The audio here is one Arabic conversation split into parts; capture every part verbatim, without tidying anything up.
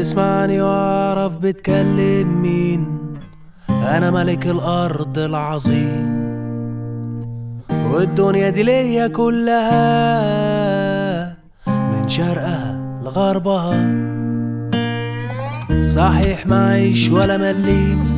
اسمعني واعرف بتكلم مين. انا ملك الارض العظيم، والدنيا دي ليا كلها من شرقها لغربها. صحيح معيش ولا مليم،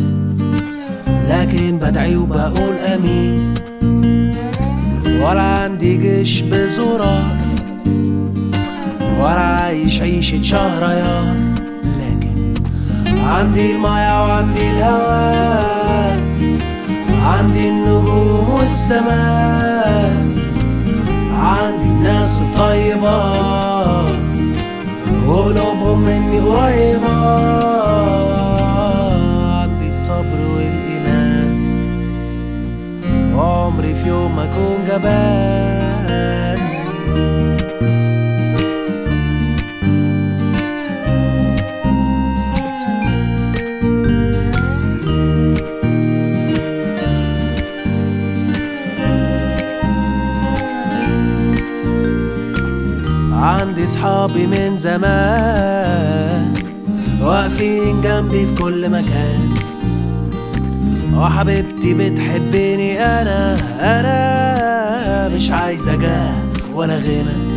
لكن بدعي وبقول امين. ولا عندي جيش بزرار، ولا عايش عيشة شهريار، لكن عندي المايه وعندي الهواء، عندي النجوم والسماء، عندي الناس الطيبة وقلوبهم مني قريبة، عندي الصبر والإيمان، وعمري في يوم ما أكون جبان. عندي صحابي من زمان واقفين جنبي في كل مكان، وحبيبتي بتحبني انا انا مش عايزة جاه ولا غنى.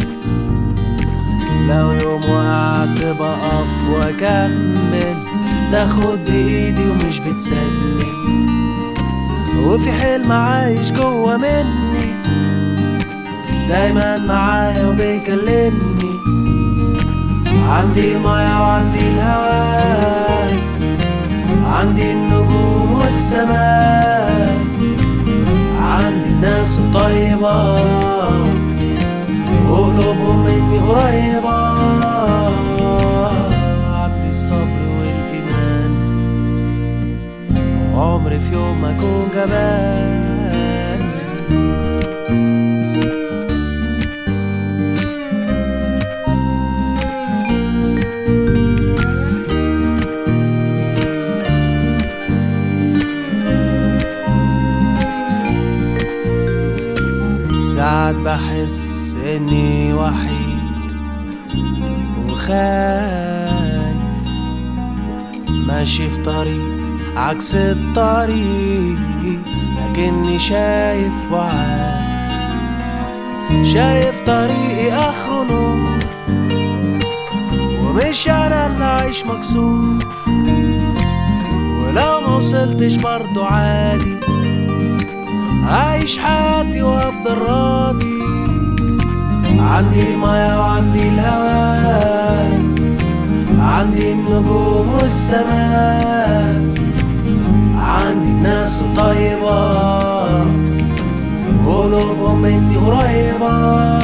لو يوم وقعت بقف واكمل، تاخد بايدي ومش بتسلم، وفي حلم عايش جوا مني دايما معايا وبيكلمني. عندي المايه وعندي الهواء، عندي النجوم والسماء، عندي الناس الطيبة وقلوبهم مني قريبة، عندي الصبر والإيمان، وعمري في يوم ما أكون جبان. ساعات بحس اني وحيد وخايف، ماشي في طريق عكس الطريق، لكني شايف وعارف، شايف طريقي اخره نور، ومش انا اللي عايش مكسور. ولو ما وصلتش برضو عادي، عايش حياتي وافضل راضي. عندي المايه وعندي الهواء، عندي النجوم والسماء، عندي الناس الطيبة وقلوبهم مني قريبة.